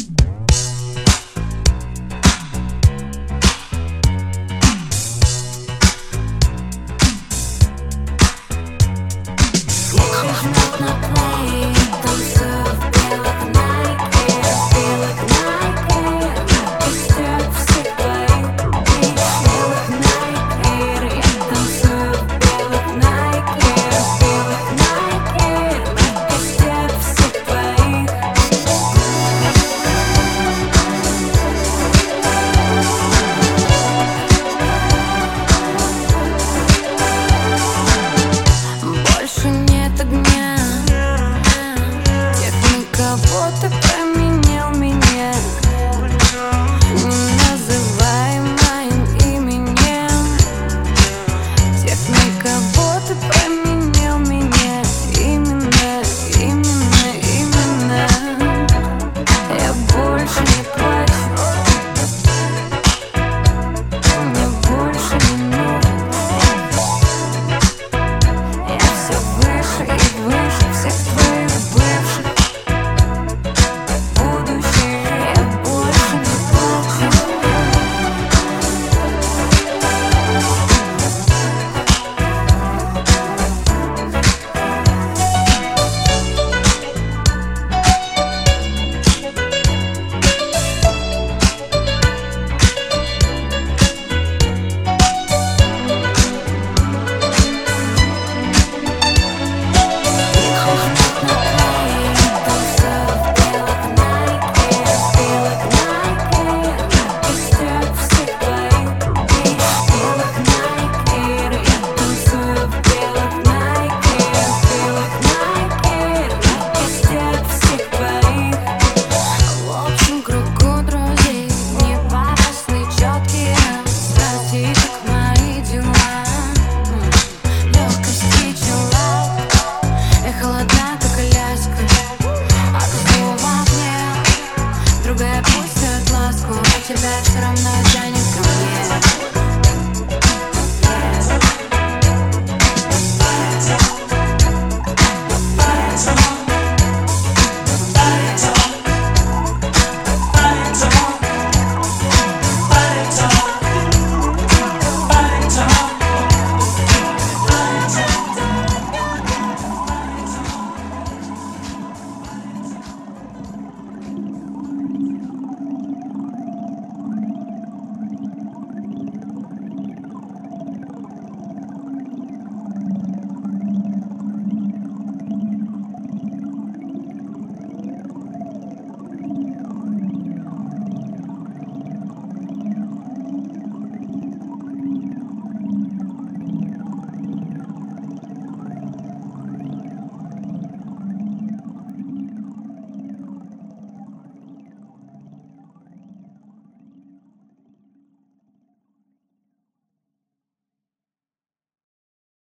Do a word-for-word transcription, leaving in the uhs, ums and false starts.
Ты променял меня, не называй моим именем. Техника, вот ты променял меня. Именно, именно, именно. Я больше не плачу, мне больше не нужен. Я все выше и выше всех твоих бывших. Другая пустят ласку, а тебя все равно